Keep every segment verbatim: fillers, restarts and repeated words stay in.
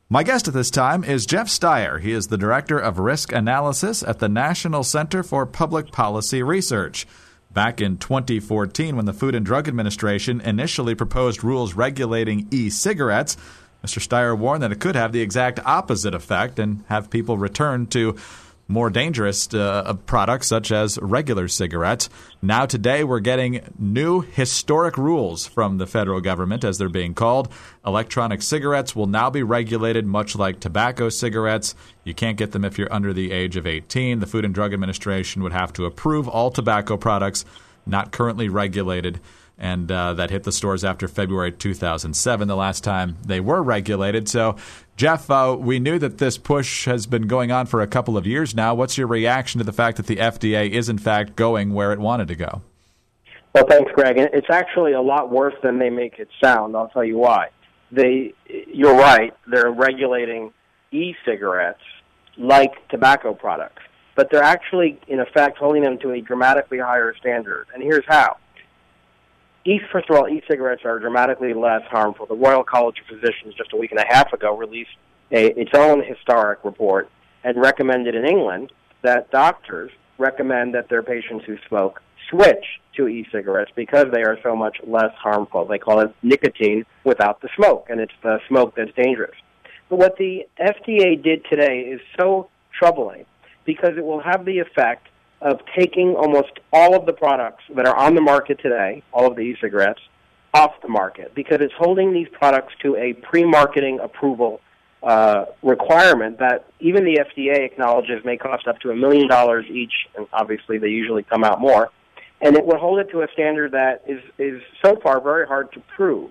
My guest at this time is Jeff Stier. He is the Director of Risk Analysis at the National Center for Public Policy Research. Back in twenty fourteen, when the Food and Drug Administration initially proposed rules regulating e-cigarettes, Mister Stier warned that it could have the exact opposite effect and have people return to more dangerous uh, products such as regular cigarettes. Now today we're getting new historic rules from the federal government, as they're being called. Electronic cigarettes will now be regulated much like tobacco cigarettes. You can't get them if you're under the age of eighteen. The Food and Drug Administration would have to approve all tobacco products not currently regulated, and uh, that hit the stores after February two thousand seven, the last time they were regulated. So, Jeff, uh, we knew that this push has been going on for a couple of years now. What's your reaction to the fact that the F D A is, in fact, going where it wanted to go? Well, thanks, Greg. It's actually a lot worse than they make it sound. I'll tell you why. They, you're right, they're regulating e-cigarettes like tobacco products, but they're actually, in effect, holding them to a dramatically higher standard. And here's how. E, first of all, e-cigarettes are dramatically less harmful. The Royal College of Physicians just a week and a half ago released a, its own historic report and recommended in England that doctors recommend that their patients who smoke switch to e-cigarettes because they are so much less harmful. They call it nicotine without the smoke, and it's the smoke that's dangerous. But what the F D A did today is so troubling because it will have the effect of taking almost all of the products that are on the market today, all of the e-cigarettes, off the market, because it's holding these products to a pre-marketing approval uh, requirement that even the F D A acknowledges may cost up to a million dollars each, and obviously they usually come out more, and it would hold it to a standard that is, is so far very hard to prove.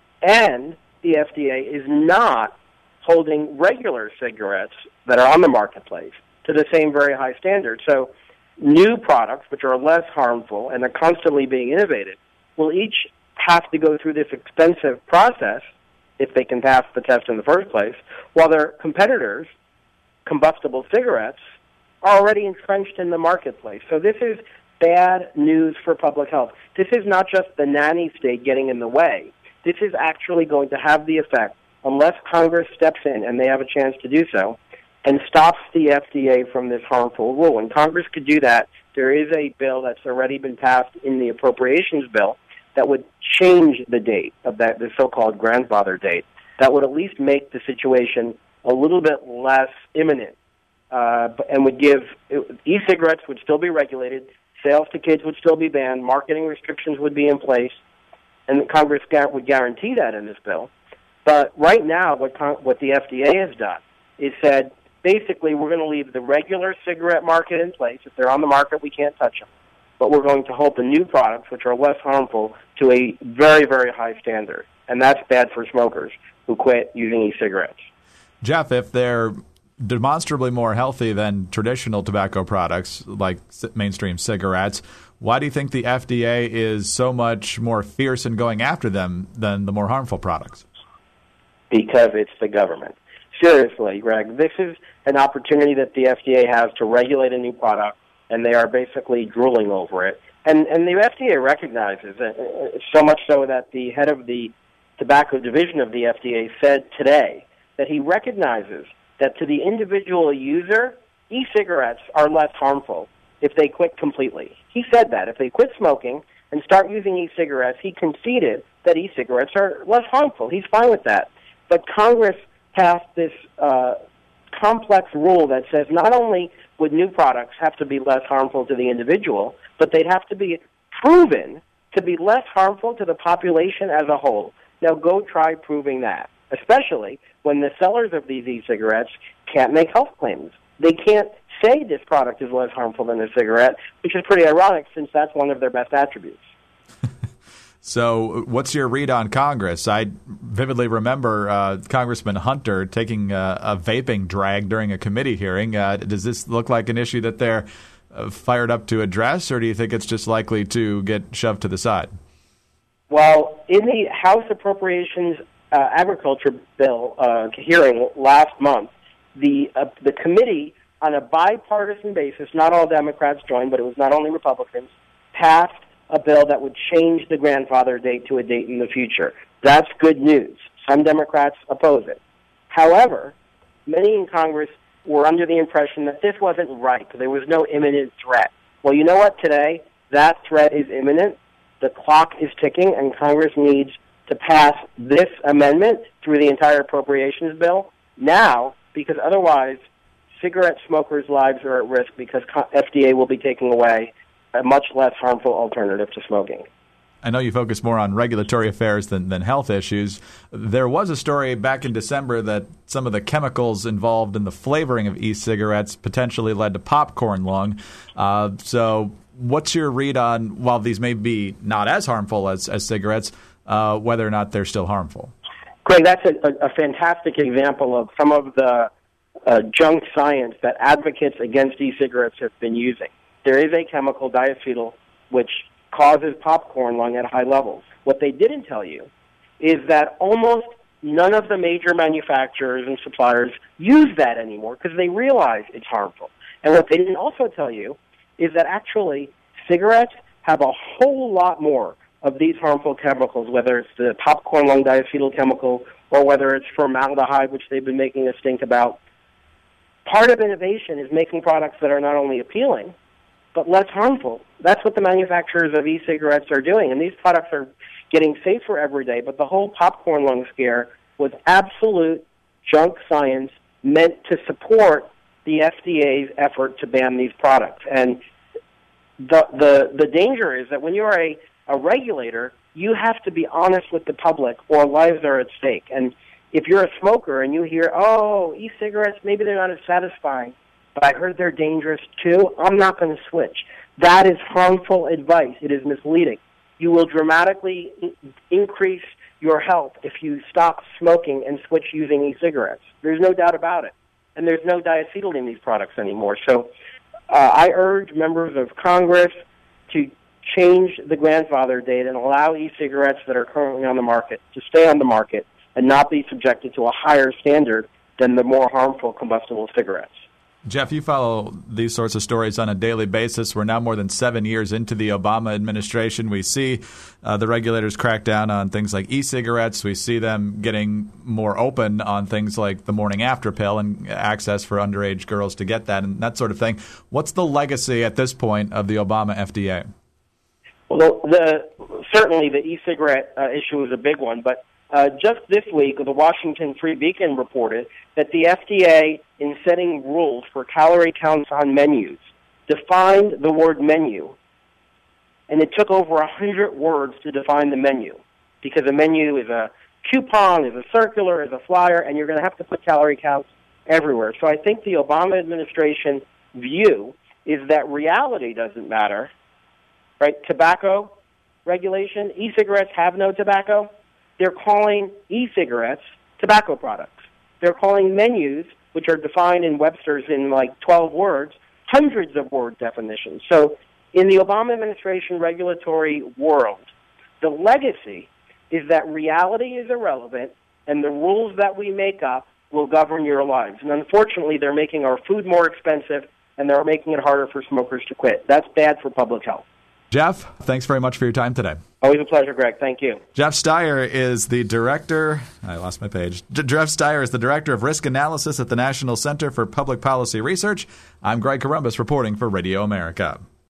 And the F D A is not holding regular cigarettes that are on the marketplace to the same very high standard. So new products, which are less harmful and are constantly being innovated, will each have to go through this expensive process, if they can pass the test in the first place, while their competitors, combustible cigarettes, are already entrenched in the marketplace. So this is bad news for public health. This is not just the nanny state getting in the way. This is actually going to have the effect, unless Congress steps in, and they have a chance to do so, and stops the F D A from this harmful rule. And Congress could do that. There is a bill that's already been passed in the appropriations bill that would change the date of that, the so-called grandfather date. That would at least make the situation a little bit less imminent, uh, and would give e-cigarettes would still be regulated, sales to kids would still be banned, marketing restrictions would be in place, and Congress would guarantee that in this bill. But right now, what Con- what the F D A has done is said, basically, we're going to leave the regular cigarette market in place. If they're on the market, we can't touch them. But we're going to hold the new products, which are less harmful, to a very, very high standard. And that's bad for smokers who quit using e-cigarettes. Jeff, if they're demonstrably more healthy than traditional tobacco products like mainstream cigarettes, why do you think the F D A is so much more fierce in going after them than the more harmful products? Because it's the government. Seriously, Greg, this is an opportunity that the F D A has to regulate a new product, and they are basically drooling over it. And and the F D A recognizes it, so much so that the head of the tobacco division of the F D A said today that he recognizes that to the individual user, e-cigarettes are less harmful if they quit completely. He said that. If they quit smoking and start using e-cigarettes, he conceded that e-cigarettes are less harmful. He's fine with that. But Congress passed this uh, complex rule that says not only would new products have to be less harmful to the individual, but they'd have to be proven to be less harmful to the population as a whole. Now go try proving that, especially when the sellers of these e-cigarettes can't make health claims. They can't say this product is less harmful than a cigarette, which is pretty ironic since that's one of their best attributes. So what's your read on Congress? I vividly remember uh, Congressman Hunter taking uh, a vaping drag during a committee hearing. Uh, does this look like an issue that they're uh, fired up to address, or do you think it's just likely to get shoved to the side? Well, in the House Appropriations uh, Agriculture Bill uh, hearing last month, the uh, the committee, on a bipartisan basis, not all Democrats joined, but it was not only Republicans, passed a bill that would change the grandfather date to a date in the future. That's good news. Some Democrats oppose it. However, many in Congress were under the impression that this wasn't right, there was no imminent threat. Well, you know what? Today, that threat is imminent. The clock is ticking, and Congress needs to pass this amendment through the entire appropriations bill now, because otherwise cigarette smokers' lives are at risk because F D A will be taking away a much less harmful alternative to smoking. I know you focus more on regulatory affairs than, than health issues. There was a story back in December that some of the chemicals involved in the flavoring of e-cigarettes potentially led to popcorn lung. Uh, so what's your read on, while these may be not as harmful as, as cigarettes, uh, whether or not they're still harmful? Greg, that's a, a, a fantastic example of some of the uh, junk science that advocates against e-cigarettes have been using. There is a chemical, diacetyl, which causes popcorn lung at high levels. What they didn't tell you is that almost none of the major manufacturers and suppliers use that anymore because they realize it's harmful. And what they didn't also tell you is that actually cigarettes have a whole lot more of these harmful chemicals, whether it's the popcorn lung diacetyl chemical or whether it's formaldehyde, which they've been making a stink about. Part of innovation is making products that are not only appealing, but less harmful. That's what the manufacturers of e-cigarettes are doing, and these products are getting safer every day, but the whole popcorn lung scare was absolute junk science meant to support the F D A's effort to ban these products. And the the, the danger is that when you're a, a regulator, you have to be honest with the public or lives are at stake. And if you're a smoker and you hear, oh, e-cigarettes, maybe they're not as satisfying, but I heard they're dangerous too, I'm not going to switch. That is harmful advice. It is misleading. You will dramatically in- increase your health if you stop smoking and switch using e-cigarettes. There's no doubt about it. And there's no diacetyl in these products anymore. So uh, I urge members of Congress to change the grandfather date and allow e-cigarettes that are currently on the market to stay on the market and not be subjected to a higher standard than the more harmful combustible cigarettes. Jeff, you follow these sorts of stories on a daily basis. We're now more than seven years into the Obama administration. We see uh, the regulators crack down on things like e-cigarettes. We see them getting more open on things like the morning after pill and access for underage girls to get that and that sort of thing. What's the legacy at this point of the Obama F D A? Well, the, certainly the e-cigarette uh, issue is a big one, but Uh, just this week, the Washington Free Beacon reported that the F D A, in setting rules for calorie counts on menus, defined the word menu, and it took over one hundred words to define the menu, because a menu is a coupon, is a circular, is a flyer, and you're going to have to put calorie counts everywhere. So I think the Obama administration view is that reality doesn't matter, right? Tobacco regulation, e-cigarettes have no tobacco. They're calling e-cigarettes tobacco products. They're calling menus, which are defined in Webster's in like twelve words, hundreds of word definitions. So in the Obama administration regulatory world, the legacy is that reality is irrelevant and the rules that we make up will govern your lives. And unfortunately, they're making our food more expensive and they're making it harder for smokers to quit. That's bad for public health. Jeff, thanks very much for your time today. Always a pleasure, Greg. Thank you. Jeff Stier is the director. I lost my page. Jeff Stier is the director of risk analysis at the National Center for Public Policy Research. I'm Greg Corombos reporting for Radio America.